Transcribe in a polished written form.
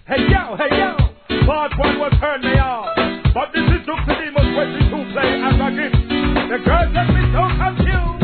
Hey yo, part one was turn me off. But this is Dr. Demos 22 play as a gift. The girls have been so confused.